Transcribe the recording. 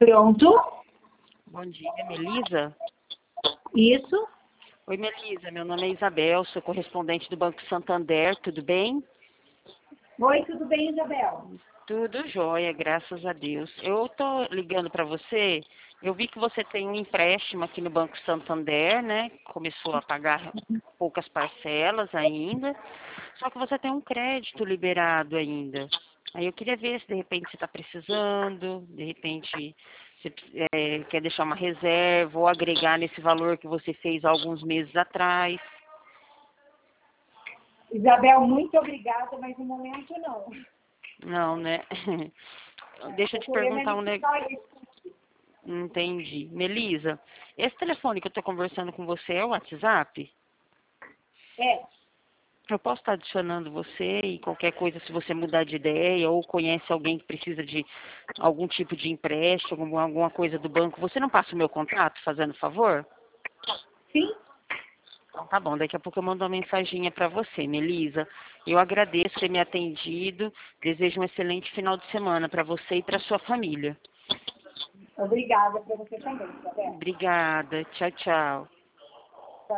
Pronto? Bom dia, Melisa. Isso? Oi, Melisa, meu nome é Isabel, sou correspondente do Banco Santander, tudo bem? Oi, tudo bem, Isabel? Tudo jóia, graças a Deus. Eu tô ligando para você, eu vi que você tem um empréstimo aqui no Banco Santander, né? Começou a pagar poucas parcelas ainda, só que você tem um crédito liberado ainda. Aí eu queria ver se de repente você está precisando, de repente você quer deixar uma reserva ou agregar nesse valor que você fez há alguns meses atrás. Isabel, muito obrigada, mas no momento não. Não, né? Deixa eu O te problema é perguntar um me negócio. quitar isso. Entendi. Melisa, esse telefone que eu estou conversando com você é o WhatsApp? É, Eu posso estar adicionando você e qualquer coisa, se você mudar de ideia ou conhece alguém que precisa de algum tipo de empréstimo, alguma coisa do banco, você não passa o meu contato, fazendo favor? sim? Então tá bom, daqui a pouco eu mando uma mensaginha para você, Melisa. Eu agradeço ter me atendido, desejo um excelente final de semana para você e para sua família. Obrigada para você também, Isabel. Obrigada, tchau, tchau.